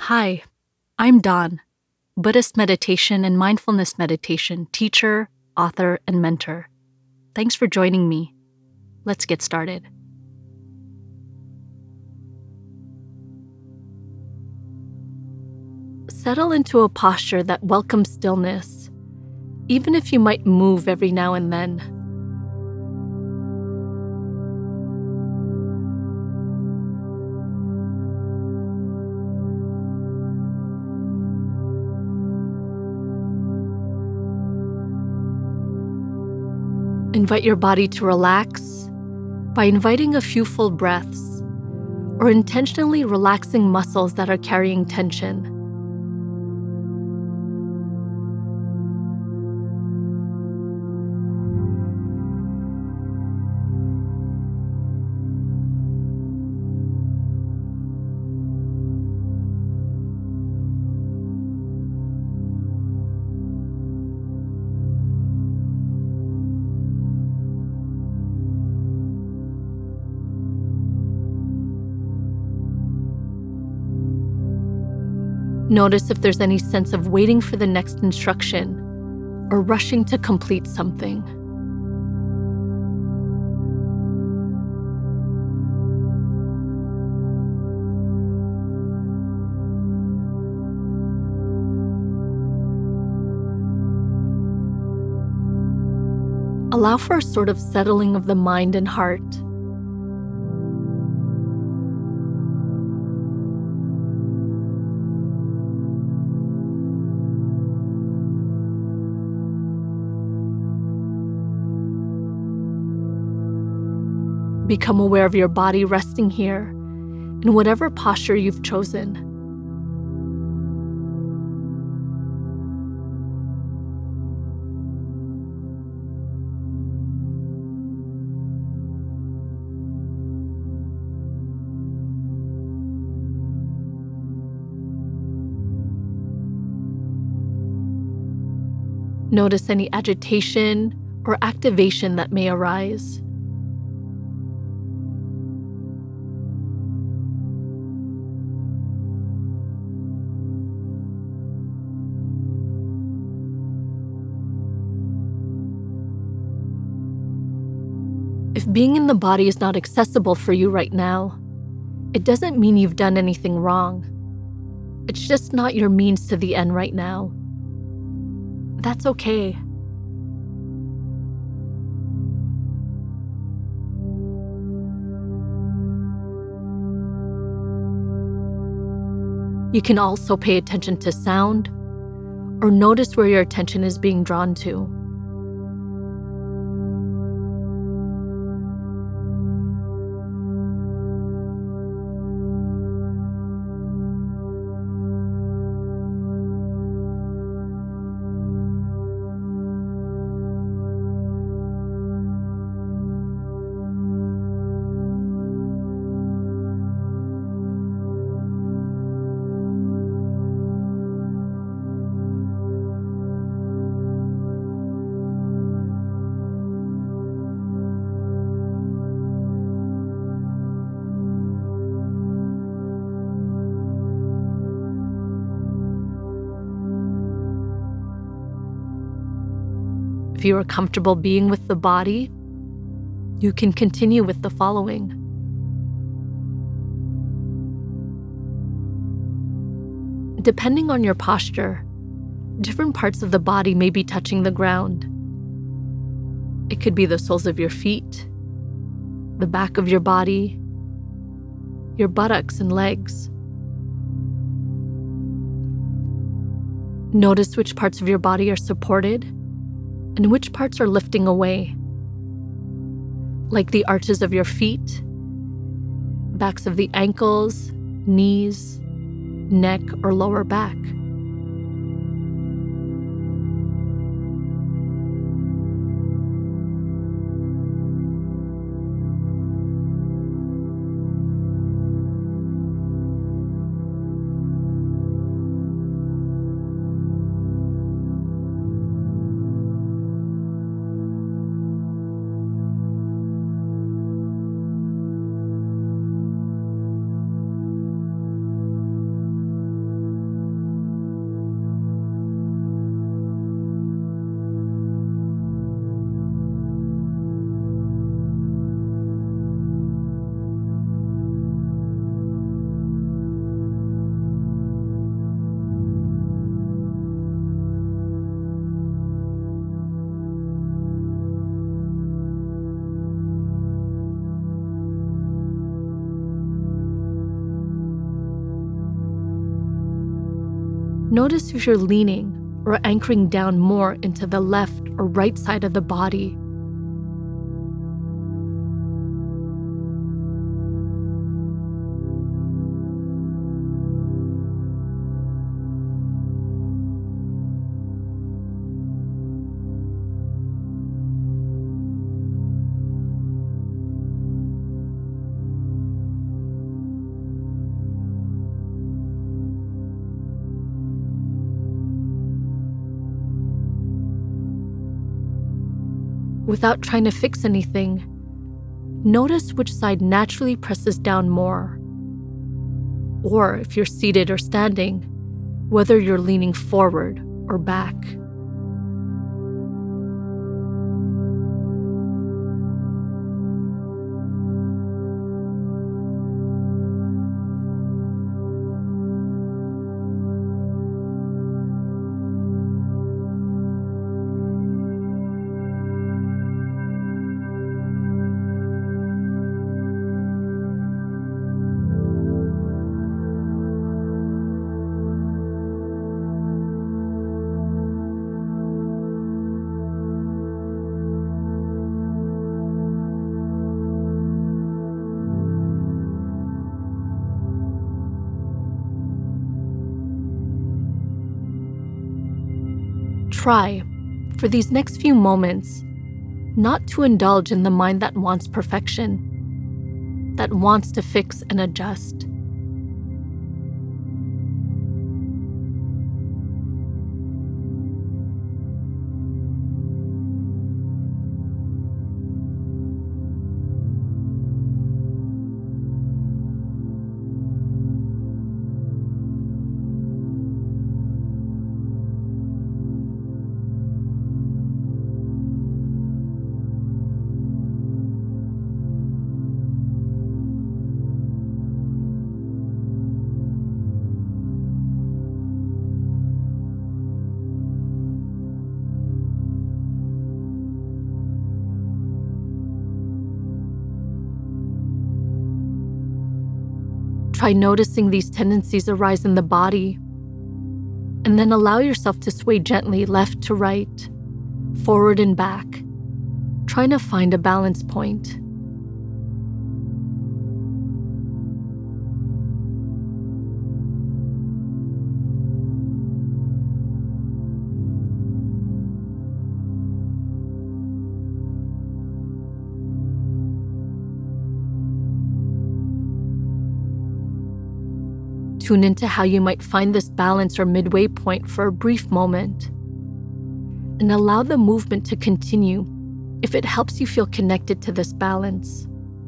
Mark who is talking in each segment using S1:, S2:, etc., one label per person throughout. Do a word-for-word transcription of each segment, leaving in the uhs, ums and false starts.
S1: Hi, I'm Dawn, Buddhist meditation and mindfulness meditation teacher, author, and mentor. Thanks for joining me. Let's get started. Settle into a posture that welcomes stillness, even if you might move every now and then. Invite your body to relax by inviting a few full breaths or intentionally relaxing muscles that are carrying tension. Notice if there's any sense of waiting for the next instruction or rushing to complete something. Allow for a sort of settling of the mind and heart. Become aware of your body resting here in whatever posture you've chosen. Notice any agitation or activation that may arise. If being in the body is not accessible for you right now, it doesn't mean you've done anything wrong. It's just not your means to the end right now. That's okay. You can also pay attention to sound or notice where your attention is being drawn to. If you are comfortable being with the body, you can continue with the following. Depending on your posture, different parts of the body may be touching the ground. It could be the soles of your feet, the back of your body, your buttocks and legs. Notice which parts of your body are supported and which parts are lifting away, like the arches of your feet, backs of the ankles, knees, neck, or lower back. Notice if you're leaning or anchoring down more into the left or right side of the body. Without trying to fix anything, notice which side naturally presses down more. Or if you're seated or standing, whether you're leaning forward or back. Try, for these next few moments, not to indulge in the mind that wants perfection, that wants to fix and adjust. Try noticing these tendencies arise in the body, and then allow yourself to sway gently left to right, forward and back, trying to find a balance point. Tune into how you might find this balance or midway point for a brief moment, and allow the movement to continue if it helps you feel connected to this balance.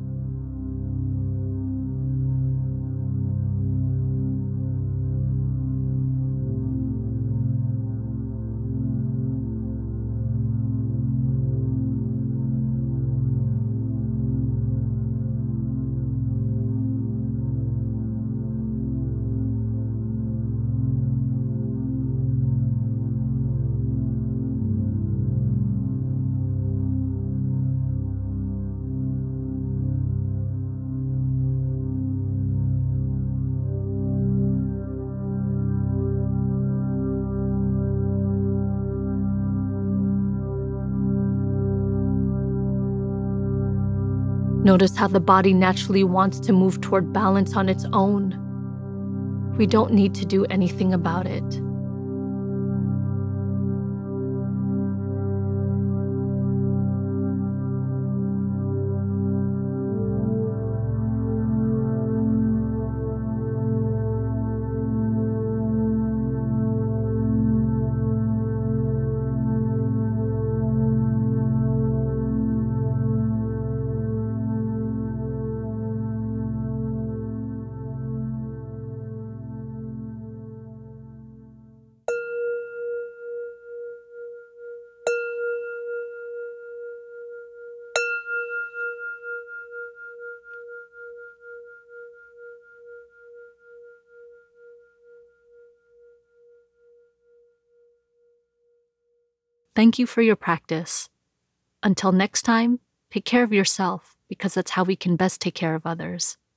S1: Notice how the body naturally wants to move toward balance on its own. We don't need to do anything about it. Thank you for your practice. Until next time, take care of yourself, because that's how we can best take care of others.